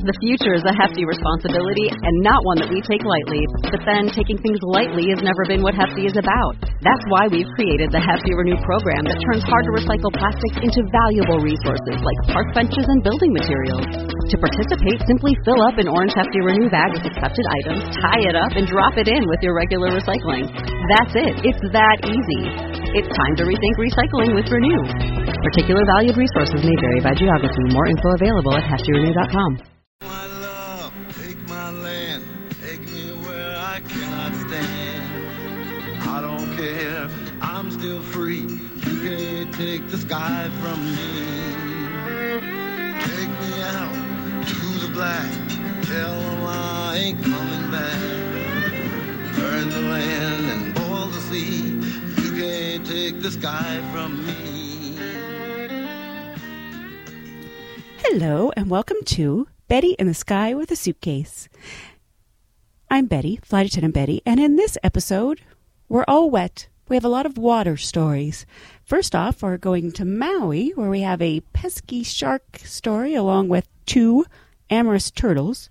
The future is a hefty responsibility and not one that we take lightly. But then, taking things lightly has never been what Hefty is about. That's why we've created the Hefty Renew program that turns hard-to-recycle plastics into valuable resources like park benches and building materials. To participate, simply fill up an orange Hefty Renew bag with accepted items, tie it up, and drop it in with your regular recycling. That's it. It's that easy. It's time to rethink recycling with Renew. Particular valued resources may vary by geography. More info available at heftyrenew.com. My love, take my land, take me where I cannot stand. I don't care, I'm still free. You can't take the sky from me. Take me out to the black, tell them I ain't coming back. Burn the land and boil the sea. You can't take the sky from me. Hello and welcome to Betty in the Sky with a Suitcase. I'm Betty, Flight Attendant Betty, and in this episode, we're all wet. We have a lot of water stories. First off, we're going to Maui, where we have a pesky shark story along with 2 amorous turtles.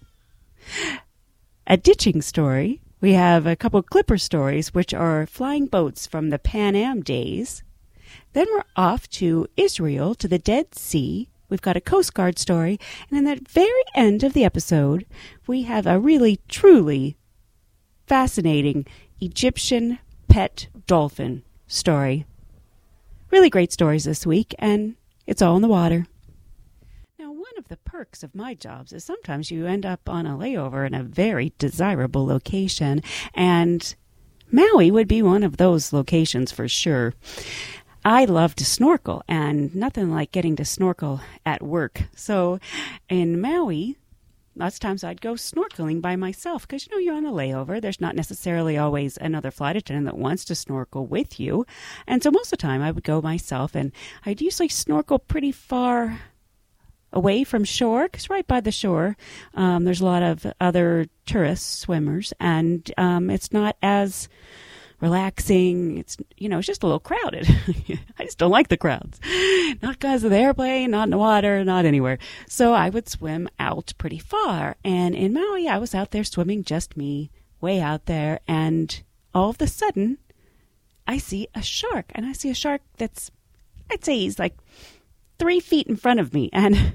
A ditching story. We have a couple clipper stories, which are flying boats from the Pan Am days. Then we're off to Israel, to the Dead Sea. We've got a Coast Guard story, and in the very end of the episode, we have a really, truly fascinating Egyptian pet dolphin story. Really great stories this week, and it's all in the water. Now, one of the perks of my jobs is sometimes you end up on a layover in a very desirable location, and Maui would be one of those locations for sure. I love to snorkel, and nothing like getting to snorkel at work. So in Maui, lots of times I'd go snorkeling by myself because, you're on a layover. There's not necessarily always another flight attendant that wants to snorkel with you. And so most of the time I would go myself, and I'd usually snorkel pretty far away from shore, because right by the shore there's a lot of other tourist swimmers, and it's not as relaxing. It's just a little crowded. I just don't like the crowds. Not because of the airplane, not in the water, not anywhere. So I would swim out pretty far. And in Maui, I was out there swimming, just me, way out there. And all of a sudden, I see a shark. And I see a shark that's, I'd say he's like 3 feet in front of me. And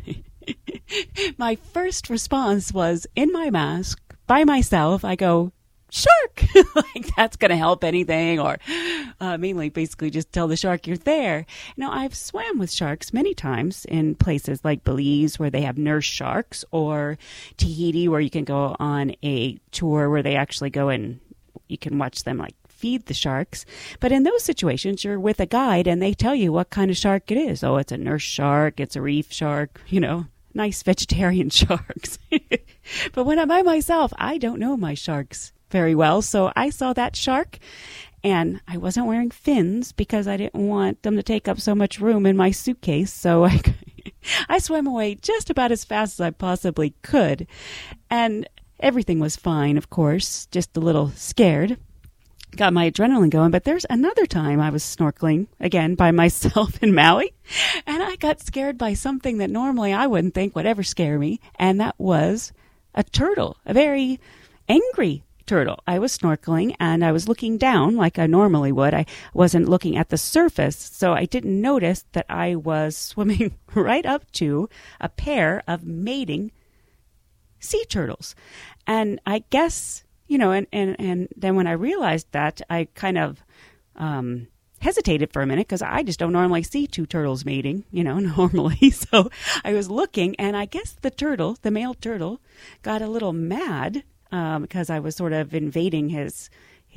my first response was, in my mask, by myself, I go, shark! Like that's going to help anything, or mainly basically just tell the shark you're there. I've swam with sharks many times in places like Belize where they have nurse sharks, or Tahiti where you can go on a tour where they actually go and you can watch them like feed the sharks. But in those situations, you're with a guide and they tell you what kind of shark it is. Oh, it's a nurse shark, it's a reef shark, nice vegetarian sharks. But when I'm by myself, I don't know my sharks very well. So I saw that shark, and I wasn't wearing fins because I didn't want them to take up so much room in my suitcase. So I swam away just about as fast as I possibly could. And everything was fine, of course, just a little scared. Got my adrenaline going. But there's another time I was snorkeling, again, by myself in Maui, and I got scared by something that normally I wouldn't think would ever scare me, and that was a turtle, a very angry turtle. I was snorkeling and I was looking down like I normally would. I wasn't looking at the surface, so I didn't notice that I was swimming right up to a pair of mating sea turtles. And I guess, and then when I realized that, I kind of hesitated for a minute because I just don't normally see 2 turtles mating, normally. So I was looking, and I guess the male turtle, got a little mad because I was sort of invading his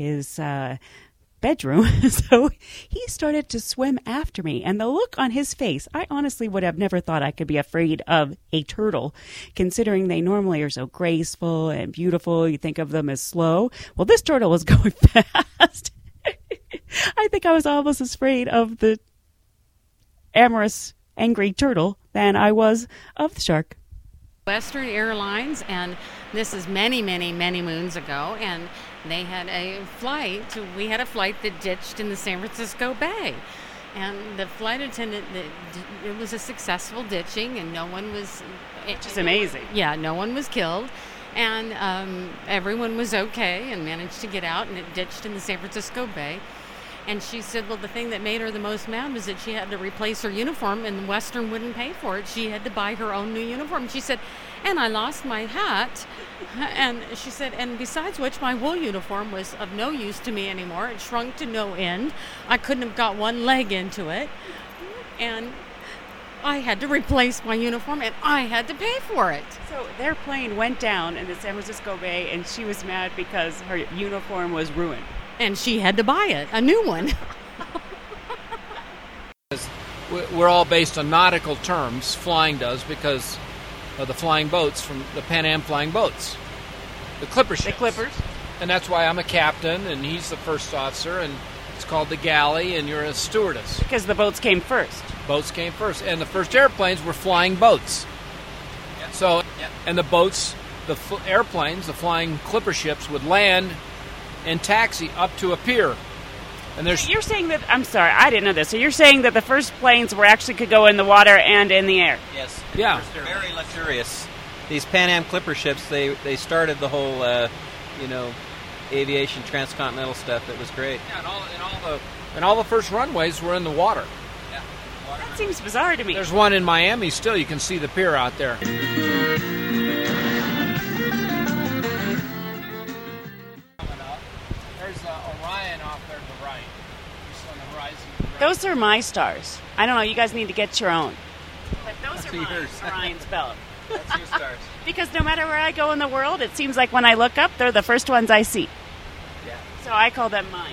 bedroom. So he started to swim after me. And the look on his face, I honestly would have never thought I could be afraid of a turtle, considering they normally are so graceful and beautiful. You think of them as slow. Well, this turtle was going fast. I think I was almost as afraid of the amorous, angry turtle than I was of the shark. Western Airlines, and this is many, many, many moons ago, and they had a flight. We had a flight that ditched in the San Francisco Bay. And the flight attendant, it was a successful ditching, and no one was... Which is amazing. Yeah, no one was killed. And everyone was okay and managed to get out, and it ditched in the San Francisco Bay. And she said, well, the thing that made her the most mad was that she had to replace her uniform, and Western wouldn't pay for it. She had to buy her own new uniform. She said, and I lost my hat. And she said, and besides which, my wool uniform was of no use to me anymore. It shrunk to no end. I couldn't have got one leg into it. And I had to replace my uniform, and I had to pay for it. So their plane went down in the San Francisco Bay, and she was mad because her uniform was ruined. And she had to buy it, a new one. We're all based on nautical terms, flying does, because of the flying boats from the Pan Am flying boats. The Clipper ships. The Clippers. And that's why I'm a captain, and he's the first officer, and it's called the galley, and you're a stewardess. Because the boats came first. Boats came first, and the first airplanes were flying boats. Yep. So, and the boats, the airplanes, the flying Clipper ships would land and taxi up to a pier. And there's... You're saying that... I'm sorry, I didn't know this. So you're saying that the first planes were actually could go in the water and in the air? Yes. Yeah. They're very luxurious. These Pan Am Clipper ships, they started the whole, aviation transcontinental stuff. It was great. Yeah, and all the first runways were in the water. Yeah. That seems bizarre to me. There's one in Miami still. You can see the pier out there. Orion off there to the right. Just on the horizon. Those are my stars. I don't know. You guys need to get your own. But those are mine, yours. Orion's belt. That's your stars. Because no matter where I go in the world, it seems like when I look up, they're the first ones I see. Yeah. So I call them mine.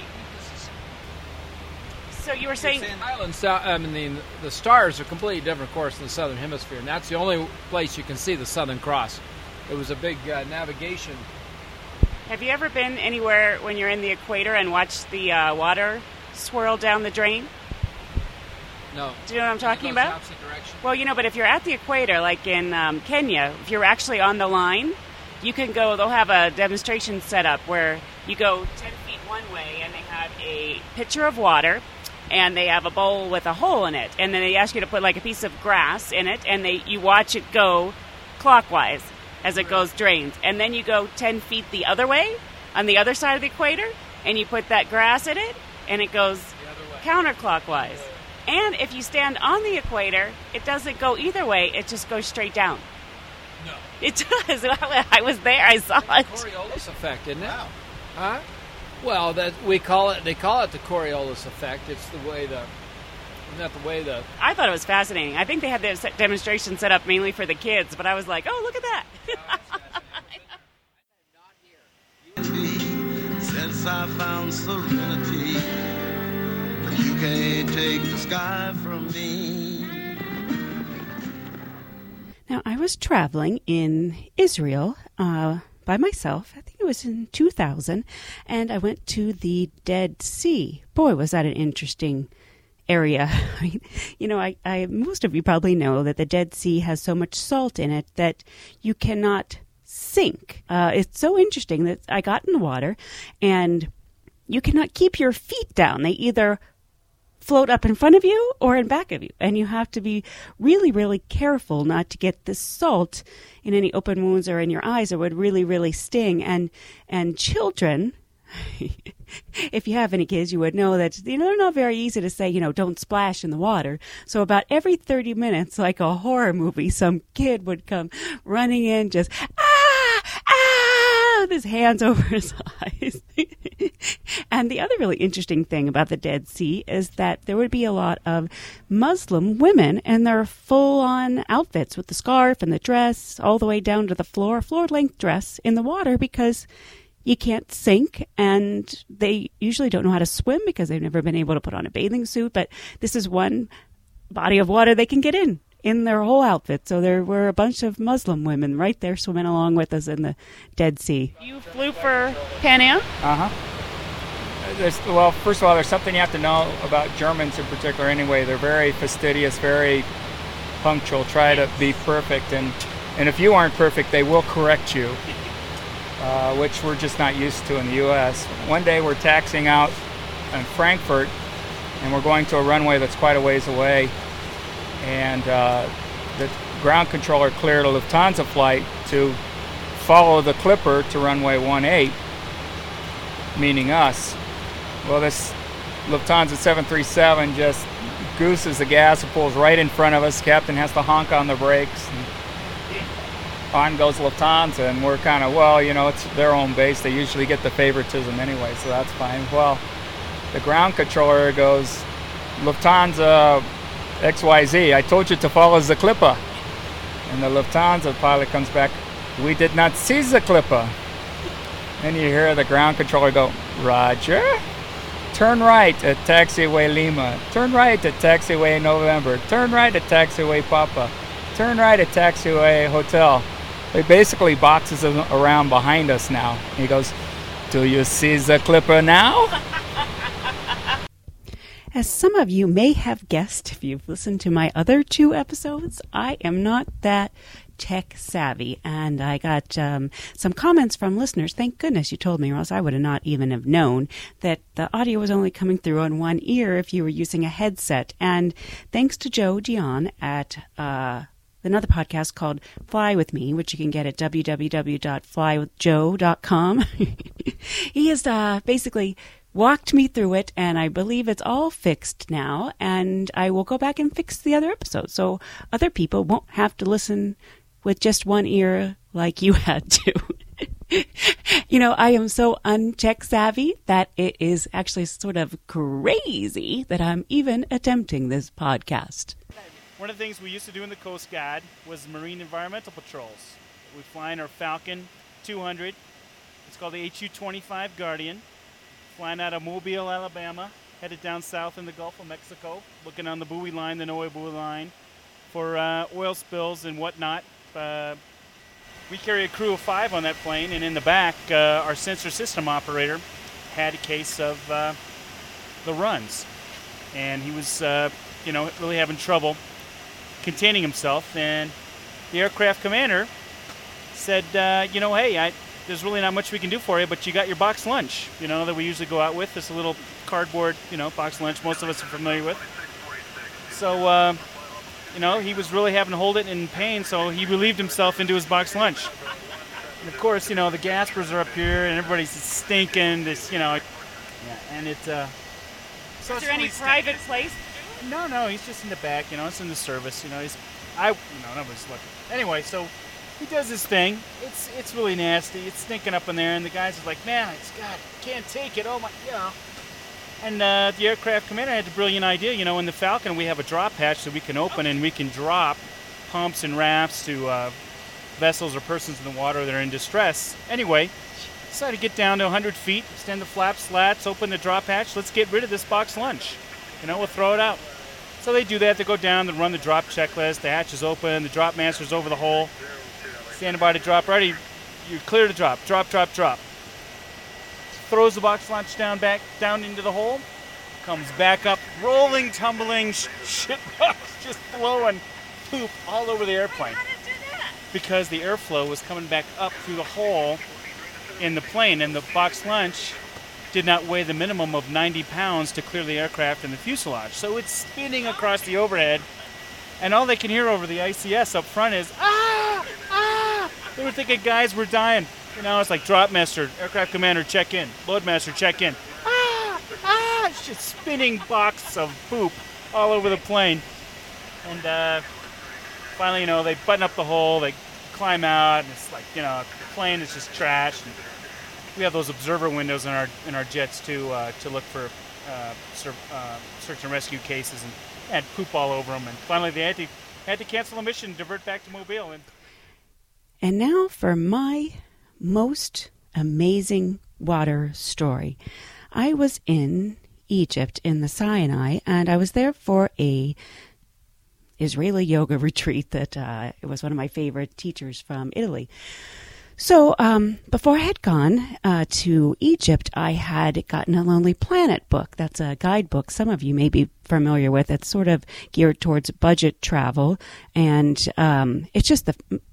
So you were saying... Islands, the stars are completely different, of course, in the southern hemisphere, and that's the only place you can see the Southern Cross. It was a big navigation. Have you ever been anywhere when you're in the equator and watched the water swirl down the drain? No. Do you know what I'm talking It goes about? opposite direction. Well, but if you're at the equator, like in Kenya, if you're actually on the line, you can go, they'll have a demonstration set up where you go 10 feet one way and they have a pitcher of water and they have a bowl with a hole in it. And then they ask you to put like a piece of grass in it and you watch it go clockwise as it goes drains. And then you go 10 feet the other way on the other side of the equator and you put that grass in it and it goes counterclockwise. And if you stand on the equator, it doesn't go either way. It just goes straight down. No. It does. I was there. I saw it. Coriolis effect, isn't it? Wow. Huh? Well, they call it the Coriolis effect. It's the way I thought it was fascinating. I think they had this demonstration set up mainly for the kids, but I was like, oh, look at that. Since I found serenity, you can't take the sky from me. Now, I was traveling in Israel by myself. I think it was in 2000, and I went to the Dead Sea. Boy, was that an interesting area. I mean, most of you probably know that the Dead Sea has so much salt in it that you cannot sink. It's so interesting that I got in the water, and you cannot keep your feet down. They either float up in front of you or in back of you, and you have to be really, really careful not to get the salt in any open wounds or in your eyes. It would really, really sting. And children, if you have any kids, you would know that they're not very easy to say, don't splash in the water. So about every 30 minutes, like a horror movie, some kid would come running in, just with his hands over his eyes. And the other really interesting thing about the Dead Sea is that there would be a lot of Muslim women in their full-on outfits with the scarf and the dress all the way down to the floor-length dress in the water, because you can't sink, and they usually don't know how to swim because they've never been able to put on a bathing suit. But this is one body of water they can get in their whole outfit. So there were a bunch of Muslim women right there swimming along with us in the Dead Sea. You flew for Pan Am? Uh-huh. Well, first of all, there's something you have to know about Germans in particular anyway. They're very fastidious, very punctual, try to be perfect. And if you aren't perfect, they will correct you, which we're just not used to in the U.S. One day we're taxiing out in Frankfurt, and we're going to a runway that's quite a ways away. And the ground controller cleared a Lufthansa flight to follow the Clipper to runway 18, meaning us. Well, this Lufthansa 737 just gooses the gas and pulls right in front of us. Captain has to honk on the brakes. And on goes Lufthansa, and we're kind of, well, it's their own base. They usually get the favoritism anyway, so that's fine. Well, the ground controller goes, Lufthansa XYZ, I told you to follow the Clipper. And the Lufthansa pilot comes back, we did not see the Clipper. Then you hear the ground controller go, Roger. Turn right at taxiway Lima. Turn right at taxiway November. Turn right at taxiway Papa. Turn right at taxiway Hotel. He basically boxes them around behind us now. He goes, do you see the Clipper now? As some of you may have guessed if you've listened to my other 2 episodes, I am not that tech savvy, and I got some comments from listeners. Thank goodness you told me, or else I would have not even have known that the audio was only coming through on one ear if you were using a headset. And thanks to Joe Dion at another podcast called Fly With Me, which you can get at www.flywithjoe.com. He has basically walked me through it, and I believe it's all fixed now, and I will go back and fix the other episodes so other people won't have to listen with just one ear like you had to. I am so untech savvy that it is actually sort of crazy that I'm even attempting this podcast. One of the things we used to do in the Coast Guard was marine environmental patrols. We fly in our Falcon 200. It's called the HU-25 Guardian. Flying out of Mobile, Alabama, headed down south in the Gulf of Mexico, looking on the buoy line, the NOAA buoy line, for oil spills and whatnot. We carry a crew of 5 on that plane, and in the back, our sensor system operator had a case of the runs. And he was, really having trouble containing himself. And the aircraft commander said, hey, there's really not much we can do for you, but you got your box lunch, that we usually go out with. This little cardboard, box lunch most of us are familiar with. So, he was really having to hold it in pain, so he relieved himself into his box lunch. And of course, the gaspers are up here, and everybody's stinking, and it... So is there any private place? No, he's just in the back, it's in the service, nobody's looking. Anyway, so... he does his thing. It's really nasty. It's stinking up in there, and the guys are like, man, can't take it. Oh my, And the aircraft commander had the brilliant idea. In the Falcon, we have a drop hatch that we can open, and we can drop pumps and rafts to vessels or persons in the water that are in distress. Anyway, decided to get down to 100 feet, extend the flap slats, open the drop hatch. Let's get rid of this box lunch. We'll throw it out. So they do that. They go down, they run the drop checklist. The hatch is open. The drop master's over the hole. Standing by to drop, ready, you're clear to drop. Drop. Throws the box lunch back down into the hole, comes back up, rolling, tumbling, shit box just blowing poop all over the airplane. Because the airflow was coming back up through the hole in the plane, and the box lunch did not weigh the minimum of 90 pounds to clear the aircraft and the fuselage. So it's spinning across the overhead, and all they can hear over the ICS up front is, ah! They were thinking guys were dying. It's like drop master, aircraft commander, check in. Load master, check in. It's just spinning box of poop all over the plane. And finally, they button up the hole, they climb out, and it's like, the plane is just trash. And we have those observer windows in our jets too, to look for search and rescue cases, and had poop all over them. And finally, they had to cancel the mission, divert back to Mobile. And now for my most amazing water story. I was in Egypt in the Sinai, and I was there for a Israeli yoga retreat that it was one of my favorite teachers from Italy. So before I had gone to Egypt, I had gotten a Lonely Planet book. That's a guidebook some of you may be familiar with. It's sort of geared towards budget travel, and it's just the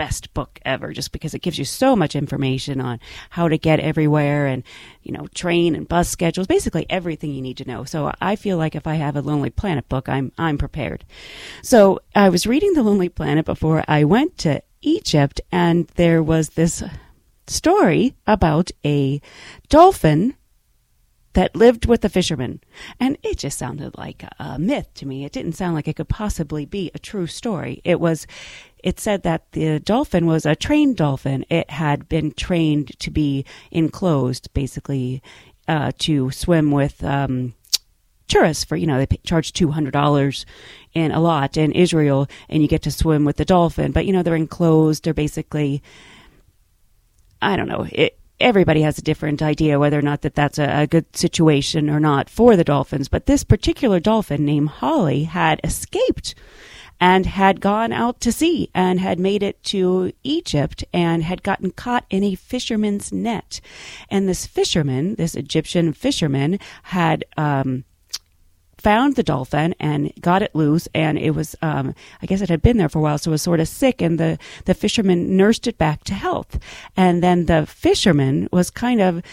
best book ever, just because it gives you so much information on how to get everywhere and, train and bus schedules, basically everything you need to know. So I feel like if I have a Lonely Planet book, I'm prepared. So I was reading The Lonely Planet before I went to Egypt, and there was this story about a dolphin that lived with a fisherman. And it just sounded like a myth to me. It didn't sound like it could possibly be a true story. It said that the dolphin was a trained dolphin. It had been trained to be enclosed, basically, to swim with tourists for, they charge $200 in a lot in Israel, and you get to swim with the dolphin. But, they're enclosed. They're basically, I don't know, everybody has a different idea whether or not that's a good situation or not for the dolphins. But this particular dolphin named Holly had escaped and had gone out to sea and had made it to Egypt and had gotten caught in a fisherman's net. And this Egyptian fisherman, had found the dolphin and got it loose, and it was, I guess it had been there for a while, so it was sort of sick, and the fisherman nursed it back to health. And then the fisherman was kind of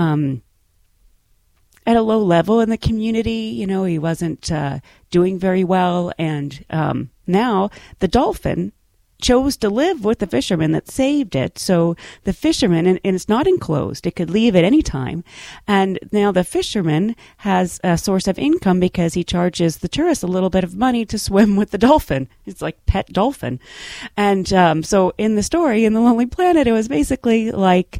at a low level in the community. He wasn't doing very well, and now the dolphin chose to live with the fisherman that saved it. So the fisherman, and it's not enclosed, it could leave at any time. And now the fisherman has a source of income because he charges the tourists a little bit of money to swim with the dolphin. It's like pet dolphin. And so in the story, in The Lonely Planet, it was basically like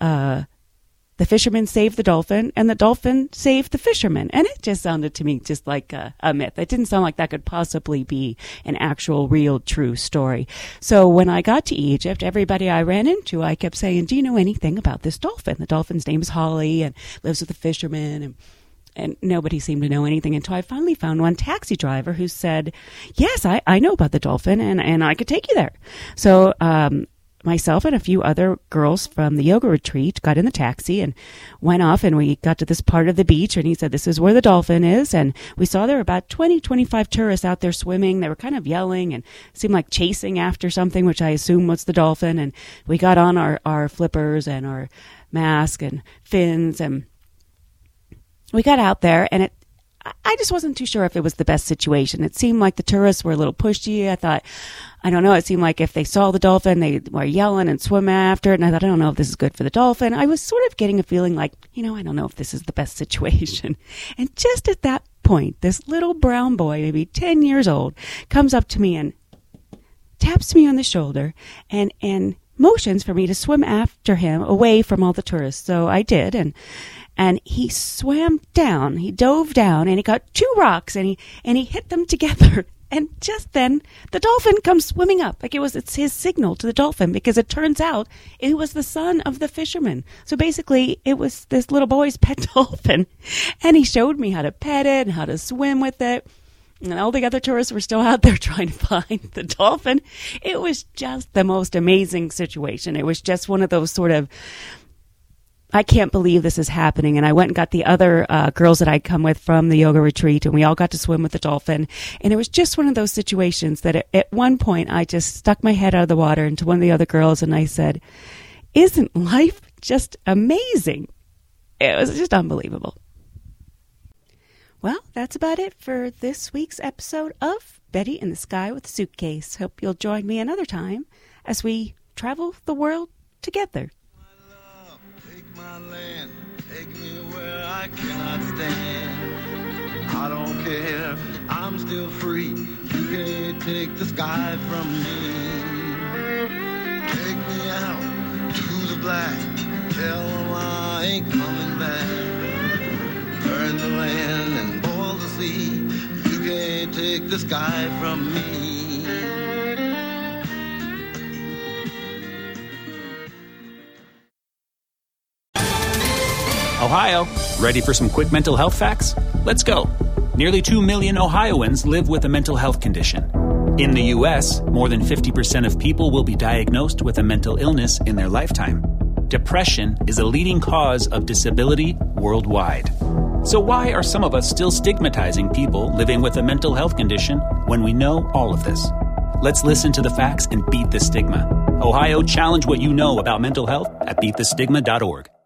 the fisherman saved the dolphin, and the dolphin saved the fisherman. And it just sounded to me just like a myth. It didn't sound like that could possibly be an actual, real, true story. So when I got to Egypt, everybody I ran into, I kept saying, do you know anything about this dolphin? The dolphin's name is Holly and lives with a fisherman, and nobody seemed to know anything until I finally found one taxi driver who said, yes, I know about the dolphin, and I could take you there. So myself and a few other girls from the yoga retreat got in the taxi and went off, and we got to this part of the beach, and he said, this is where the dolphin is. And we saw there were about 25 tourists out there swimming. They were kind of yelling and seemed like chasing after something, which I assume was the dolphin. And we got on our flippers and our mask and fins, and we got out there, and I just wasn't too sure if it was the best situation. It seemed like the tourists were a little pushy. I thought, I don't know, it seemed like if they saw the dolphin, they were yelling and swim after it. And I thought, I don't know if this is good for the dolphin. I was sort of getting a feeling like, I don't know if this is the best situation. And just at that point, this little brown boy, maybe 10 years old, comes up to me and taps me on the shoulder and motions for me to swim after him away from all the tourists. So I did, and he swam down, he dove down, and he got two rocks, and he hit them together. And just then, the dolphin comes swimming up. It's his signal to the dolphin, because it turns out it was the son of the fisherman. So basically, it was this little boy's pet dolphin. And he showed me how to pet it and how to swim with it. And all the other tourists were still out there trying to find the dolphin. It was just the most amazing situation. It was just one of those sort of, I can't believe this is happening. And I went and got the other girls that I'd come with from the yoga retreat, and we all got to swim with the dolphin. And it was just one of those situations that at one point I just stuck my head out of the water into one of the other girls, and I said, isn't life just amazing? It was just unbelievable. Well, that's about it for this week's episode of Betty in the Sky with a Suitcase. Hope you'll join me another time as we travel the world together. My land, take me where I cannot stand. I don't care, I'm still free. You can't take the sky from me. Take me out to the black, tell them I ain't coming back. Burn the land and boil the sea. You can't take the sky from me. Ohio, ready for some quick mental health facts? Let's go. Nearly 2 million Ohioans live with a mental health condition. In the U.S., more than 50% of people will be diagnosed with a mental illness in their lifetime. Depression is a leading cause of disability worldwide. So why are some of us still stigmatizing people living with a mental health condition when we know all of this? Let's listen to the facts and beat the stigma. Ohio, challenge what you know about mental health at beatthestigma.org.